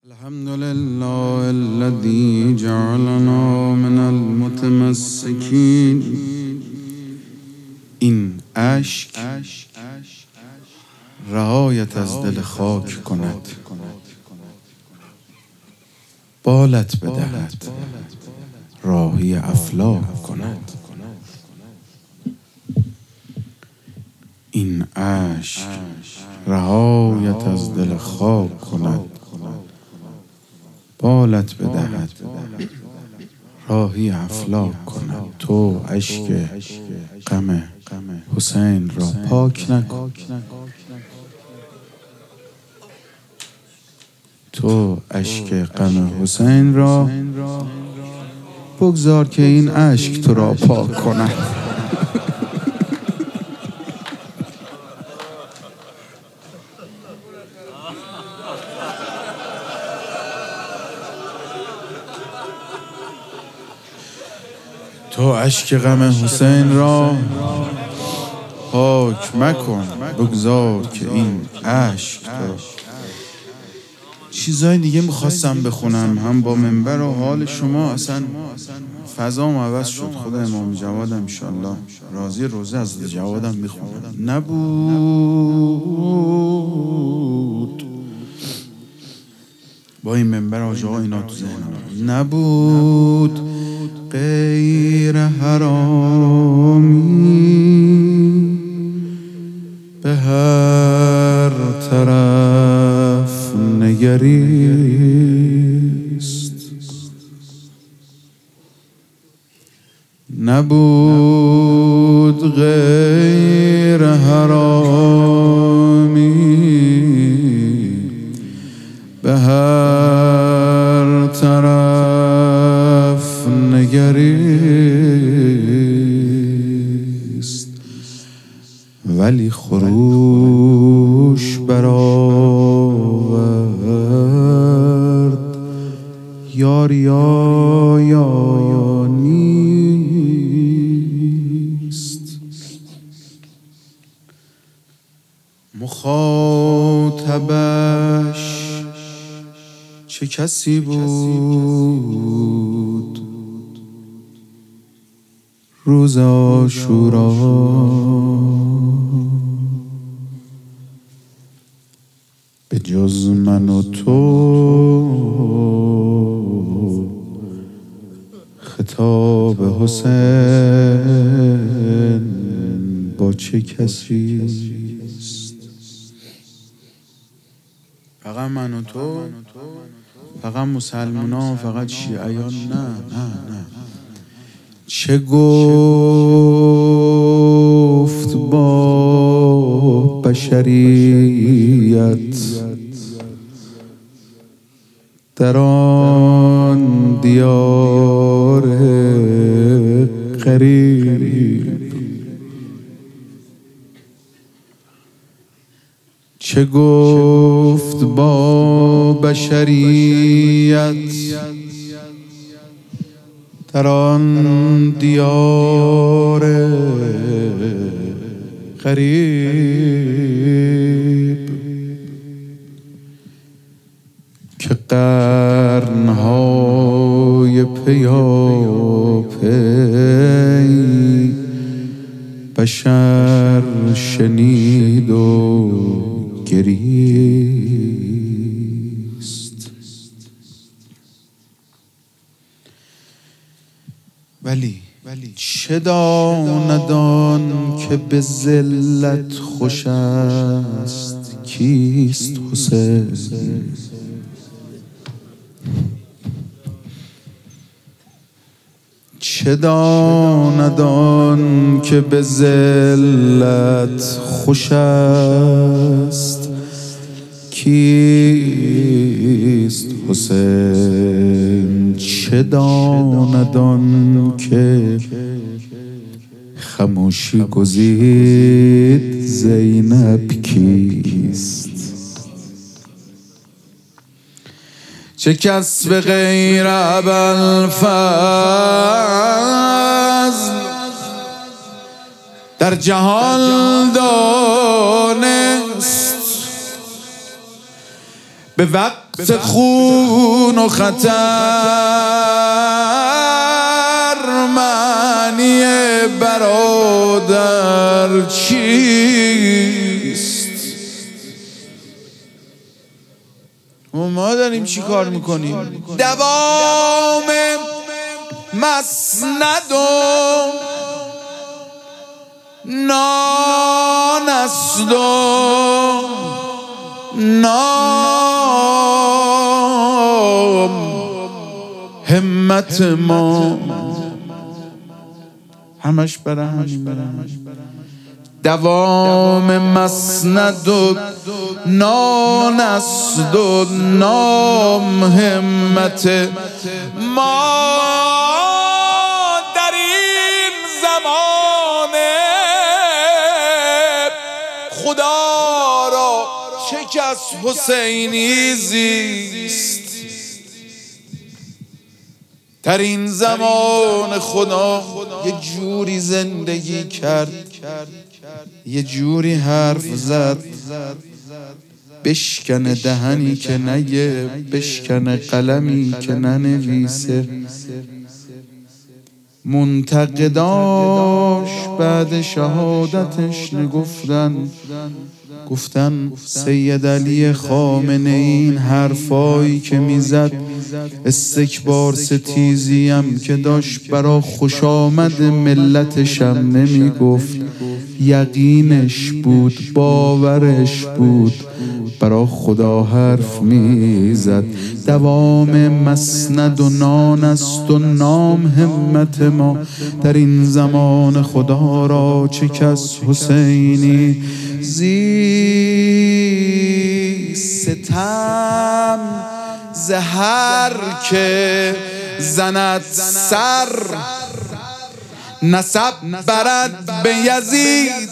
الحمد لله الذي جعلنا من المتمسكین. این اشک رهایت از دل خاک کند، بالت بدهد راهی افلاک کند. این اشک رهایت از دل خاک کند، بالت بدهد راهی افلاک کند. تو اشک غم حسین را پاک نکن، تو اشک غم حسین را بگذار که این اشک تو را پاک کند. تو اشک غم حسین را پاک مکن، بگذار که این اشک تو. چیزای دیگه میخواستم بخونم هم با منبر و حال شما اصلا فضام عوض شد. خود امام جوادم انشالله راضی روزه از جوادم میخونم. نبود با این منبر آجاها اینا تو ذهنم نبود غیر حرامی، به هر طرف نگریست. نبود غیر حرامی، به هر طرف نگریست، ولی خروش برآورد یاریا نیست. مخاطبش چه کسی بود روز عاشورا، به جز من و تو خطاب حسین با چه کسی است؟ فقط من و تو، فقط مسلمانان، فقط شیعیان؟ نه. چه گفت با بشریت در آن دیار غریب؟ چه گفت با بشریت در آن دیار غریب که قرنهای پیاپی بشر شنید و گریست. ولی چه داندان که به ذلت خوش است؟ کیست حسین؟ چه داندان که به ذلت خوش است؟ کیست حسین؟ چه داندان که خموشی گزید زینب کیست؟ چه کس به غیر ابوالفضل در جهان دانست؟ به وقت وقت خون و خطر معنی برادر چیست؟ ما داریم چی کار میکنیم؟ دوام مسند و نان است و نام همت ما همش برای همین دوام مسند و نان است و نام همت ما در این زمان خدا را چه کس حسینی زیست. در این زمان خدا یه جوری زندگی کرد، یه جوری حرف زد، بشکنه دهنی که نگه، بشکنه قلمی که ننویسه. منتقداش بعد شهادتش گفتن سید علی خامنه این حرفایی که میزد استکبار ستیزیم که داشت برا خوش آمد ملتشم نمیگفت، یقینش بود، باورش بود، برا خدا حرف میزد. دوام مسند و نان است و نام همت ما. در این زمان خدا را چه کس حسینی زیست. ستم زهر که زند سر، نسب برد به یزید.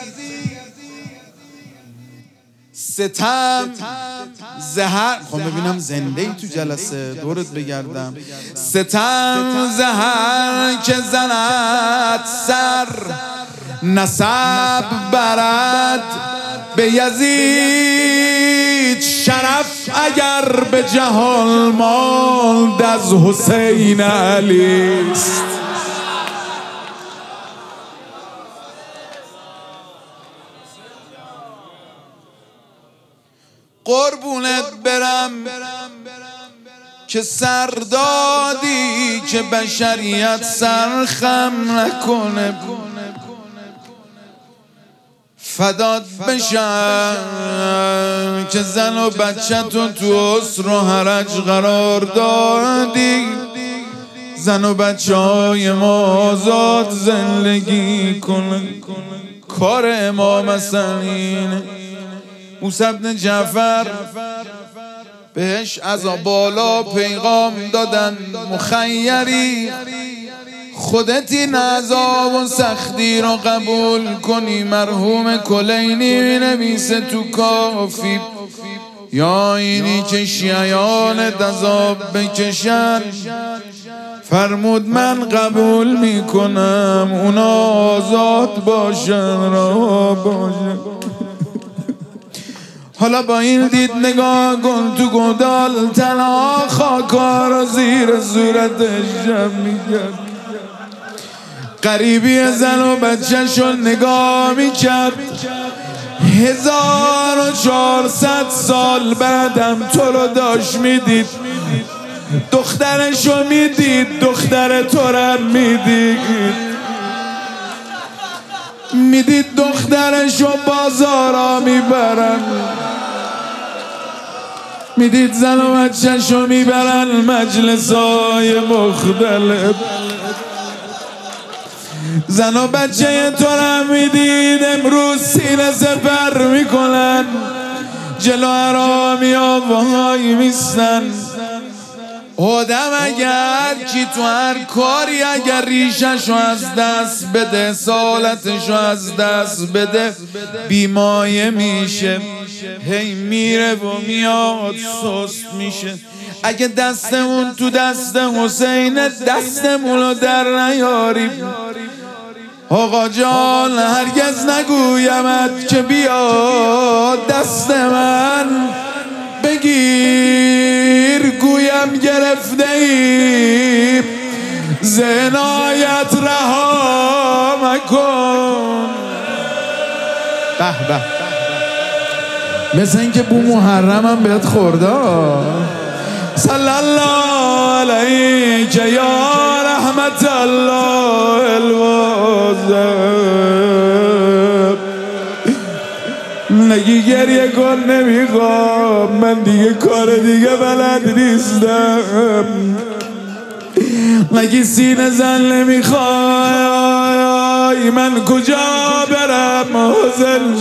ستم زهر، خب ببینم زنده ای تو جلسه دورت بگردم. ستم زهر که زند سر، نسب برد به یزید. شرف اگر به جهان ماند از حسین علی است. قربونت برم که سردادی که بشریت سرخم نکنه، فدات بشم که زن و بچه تو اسر و حرج قرار دادی. زن و بچه های ما آزاد زندگی کنن. کار امام حسن اینه. موسی بن جعفر بهش از بالا پیغام دادن مخیری، خودت این عذاب و سختی رو قبول کنی. مرحوم کلینی نویسه تو کافی، یا اینی که شیعیان عذاب بکشن، فرمود من قبول میکنم اونا آزاد باشن را باشن. حالا با این دید نگاه کن تو گودال تنها خاکار زیر صورتش جمع میکرد. قریبی زن و بچه شو نگاه میکرد. 1400 سال بعدم تو رو داشت میدید، دخترشو میدید، دختر تو رو میدید دخترشو بازارا میبرن، میدید زن و بچه‌شو میبرن مجلسای مختلف. زن و بچه تو رو میدید امروز سینه سپر میکنن، جلو حرامی ها وای میستن. آدم اگر کی تو هر کاری اگر ریششو از دست بده، سالتشو از دست بده، بیمایه میشه، هی میره و میاد سست میشه. اگه دستمون تو دست حسین دستمونو در نیاریم، آقا جان هرگز نگویمت که بیا دست من بگیر گویم گرفته ای زنایت رها مکن. به به مثل این که بو محرمم بهت خورده. صلی الله علیک یا رحمت الله الواظب. نگی گریه کن نمیخوام، من دیگه کار دیگه بلد نیستم. نگی سینه زن نمیخوای، من کجا برم حسین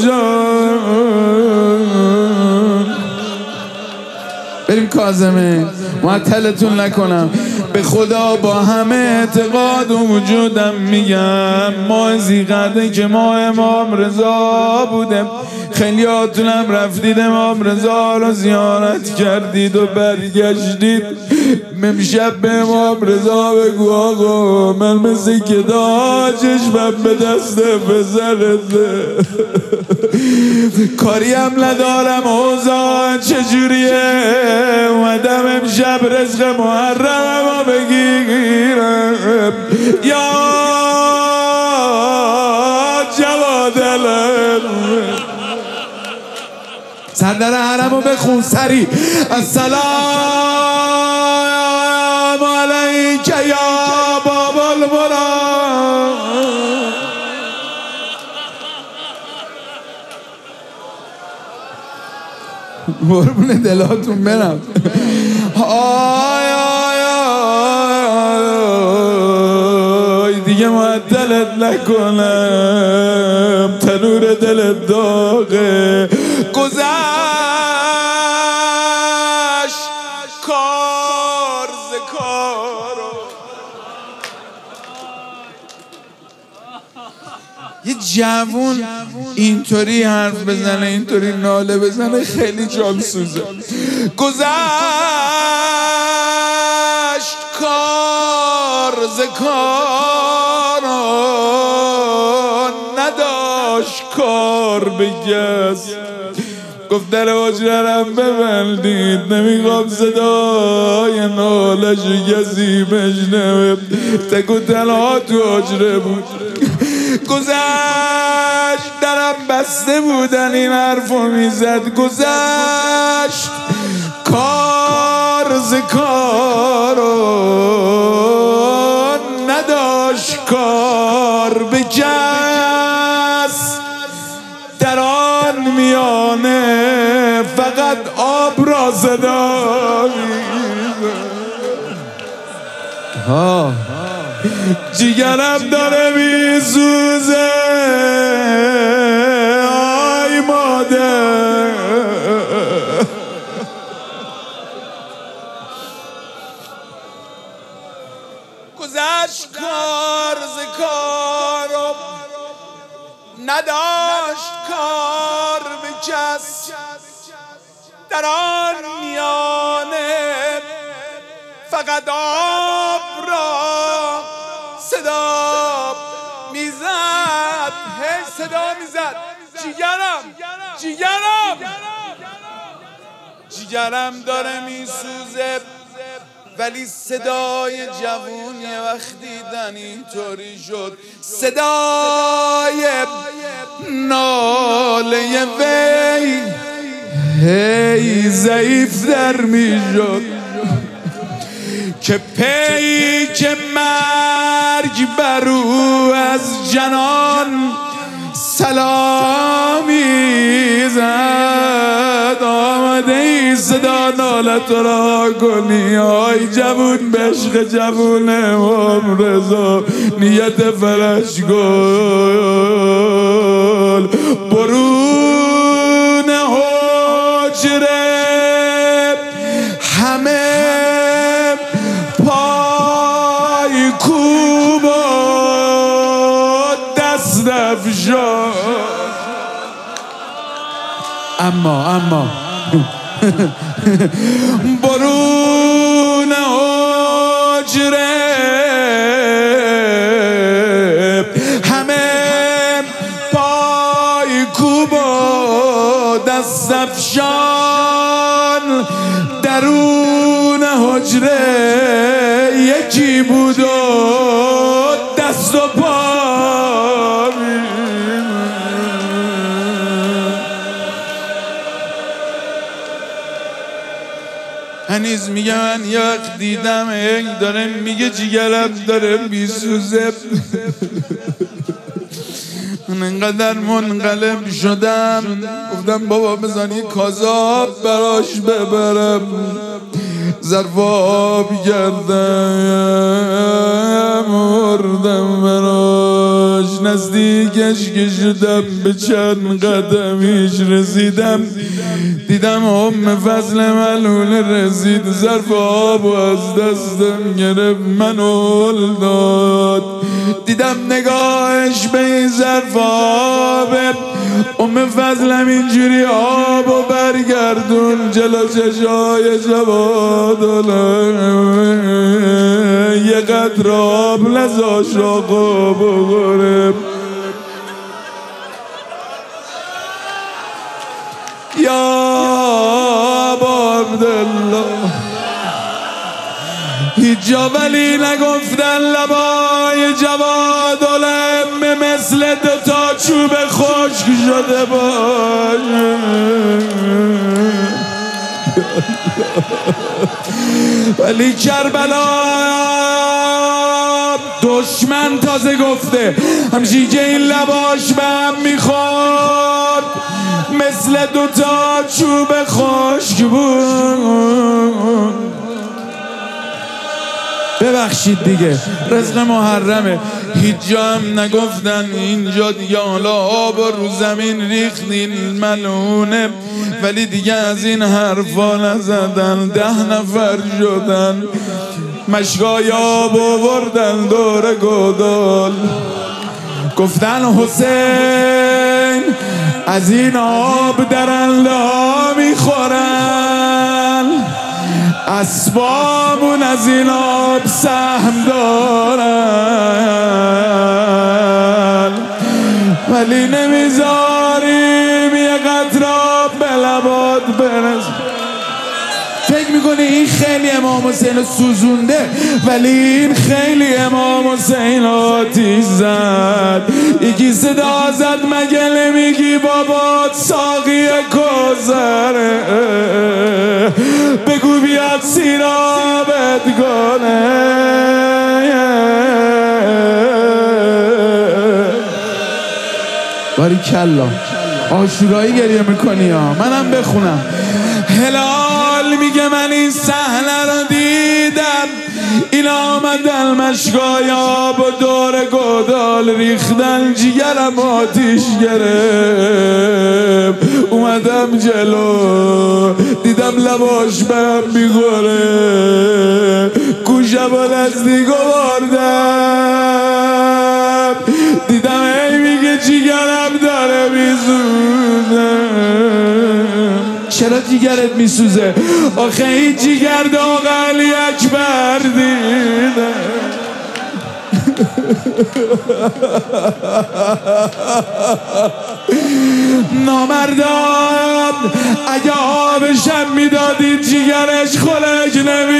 جان. بریم کاظمی معطلتون نکنم. به خدا با همه اعتقاد و وجودم میگم ماه ذی‌قعده که ماه امام رضا بوده، خیلیاتونم رفتید امام رضا رو زیارت کردید و برگشتید. امشب به امام رضا بگو آقا من مثل که چشمم به دست پسرته، کاری هم ندارم اوضاع چجوریه، اومدم امشب رزق محرمم رو بگیرم. یا جواد العلم سردر حرم رو بخون سری. السلام علیک یا باب المراد. قربون دلاتون برم. دیگه معطلت نکنم، تنور دلت داغه. گذشت کار ز کارو. یه جوون اینطوری حرف بزنه، اینطوری ناله بزنه، خیلی جانسوزه. گذشت کار ز کارو، نداشت کار به کس. گفت در حجرم ببندید، نمیخوام صدای نالش کسی بشنوه. تک و تنها تو حجره بود. گذشت درم بسته بودن این حرفو میزد. گذشت کار ز کارو، نداشت کار به کس. در آن میانه فقط آب را صدا جیگرم داره میسوزه. آی مادر گذشت کار ز کارو، نداشت کار به کس. در آن میانه فقط آب را صدا میزد. هی صدا میزد جیگرم داره میسوزه. ولی صدای جوون یه وقت دیدن اینطوری شد. صدای ناله وی هی ضعیف در میشد که پیک مرگ بر او از جنان سلامی زد. آمده ای صدا نالت را کنی، آی جوون به عشق جوون امام رضا نیت فرش گل. برون حجره همه پای کوب و دست افشان. اما برون حجره همه پای کوب و دست افشان. حجره یکی بود و دست و پا هنیز میگه من یه وقت دیدم داره میگه جیگرم داره میسوزه من انقدر منقلب شدم گفتم بابا بزنی کازاب براش ببرم ظرف آب کردم مردم براش نزدیکش که شدم به چند قدمیش رسیدم دیدم ام فضل ملول رسید ظرف آب و از دستم گرفت منو داد دیدم نگاهش به این ظرف آب ام فضلم اینجوری آب و برگردون جلو چشای جوادالم یه قدر آب نزاش آقا بخورم یا عبدالله هیچ جا ولی نگفتن لبای جوادالم مثل دوتا چوب خشک شده باشه ولی کربلا دشمن تازه گفته همچی که این لباش به هم میخورد مثل دوتا چوب خشک بود ببخشید دیگه رزق محرمه هیچ جا هم نگفتن اینجا دیگه حالا آب رو زمین ریختین ملونه ولی دیگه از این حرفا نزدن 10 نفر شدن مشکای آب آوردن دور گودال گفتن حسین از این آب در الله میخورن اسبامون از این آب سهم دارن ولی نمیذاریم یه قطره آب به لبات برسه فکر میکنی این خیلی امام حسین رو سوزونده ولی این خیلی امام حسین آتیش زد یکی صدا زد مگه نمیگی بابات ساقی کوثره بگو بیاد سیرابت کنه باریکلا عاشورایی گریه میکنی ها منم بخونم هلال میگه من این صحنه رو دیدم این آمدن مشکای آب و دور گودال ریختن جیگرم آتیش گرفت اومدم جلو دیدم لباش بهم میخوره گوشم و نزدیک آوردم دیدم ای میگه جیگرم داره میسوزه چرا جیگرت میسوزه آخه این جیگر داغ علی اکبر دیده نامردان اگه آبشم میدادید جیگرش خلق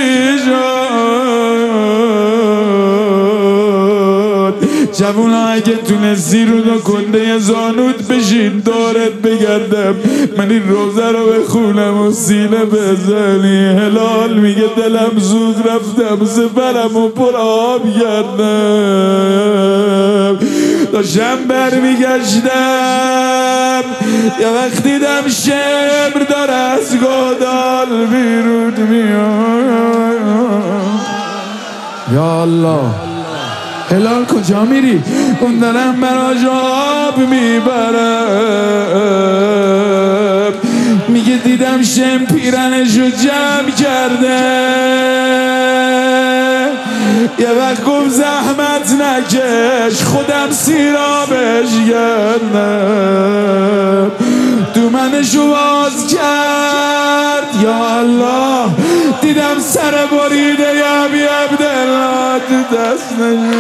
نمیشد جوونا اگه تونستی رو دو کنده زانوت بشین دورت بگردم من این روزه رو بخونم و سینه بزنی هلال میگه دلم زود رفتم سفرم و پر آب گردم داشتم برمیگشتم یه وقت دیدم شمر داره از گودال بیرون میاد یا الله هلال کجا میری؟ اون دارم براش آب میبرم میگه دیدم شم پیرنشو جمع کرده یه وقت گفت زحمت نکش خودم سیرابش گردم تو منشو باز کرد یا الله دیدم سر بریده یا بی عبدالله تو دست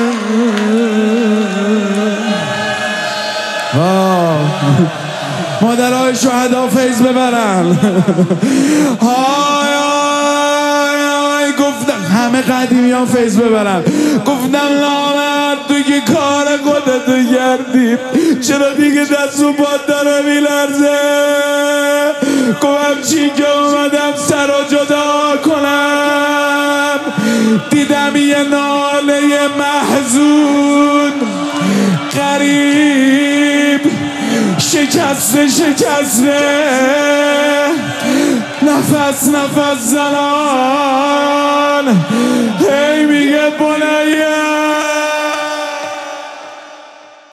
مادرهای شهدا فیض ببرن های های های گفت همه قدیمیان فیض ببرن. گفتم نامرد تو که کار خودتو کردی، چرا دیگه دست و پات داره میلرزه؟ گفتم چی که اومدم سر و جدا کنم، دیدم یه ناله محزون غریب شکسته نفس زنان، هی میگه بنیه